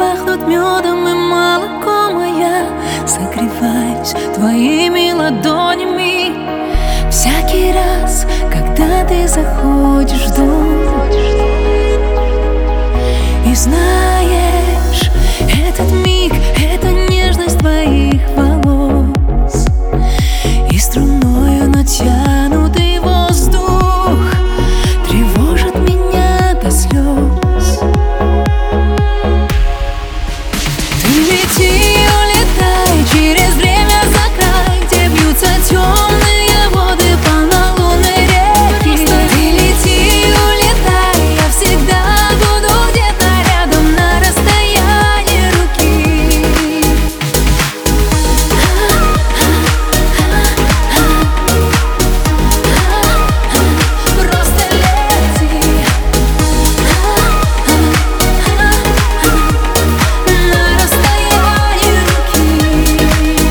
пахнут медом и молоком, а я согреваюсь твоими ладонями всякий раз, когда ты заходишь в дом. И знаешь, этот миг — это нежность твоих волос и струною натянутый воздух тревожит меня до слез. Ты лети, улетай через время за край, где бьются темные воды полнолунной реки. Ты лети, улетай, я всегда буду где-то рядом на расстоянии руки. Просто лети на расстоянии руки.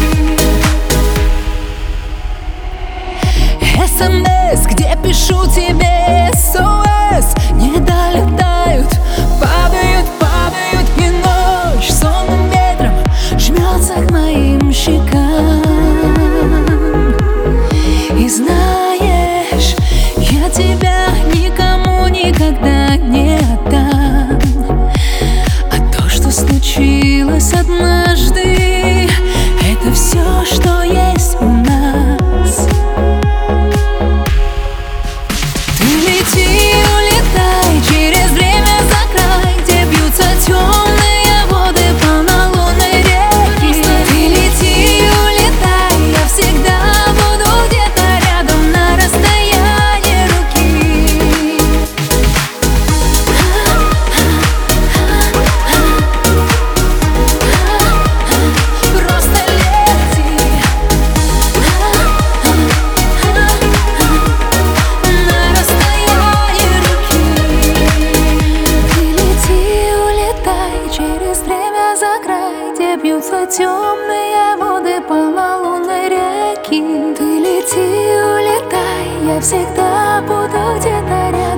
СМС, где пишу тебе СОС, не долетают, падают, и ночь сонным ветром жмется к моим щекам. И знаешь, я тебя никому никогда не отдам. А то, что случилось однажды, это все, что есть у нас. Ты лети, улетай через время за край, где бьются темные воды полнолунной реки. Ты лети, улетай, я всегда буду где-то рядом на расстоянии руки. Просто лети на расстоянии руки. Ты лети, улетай через время за край, где бьются темные воды полнолунной реки. Ты лети, улетай, я всегда буду где-то рядом.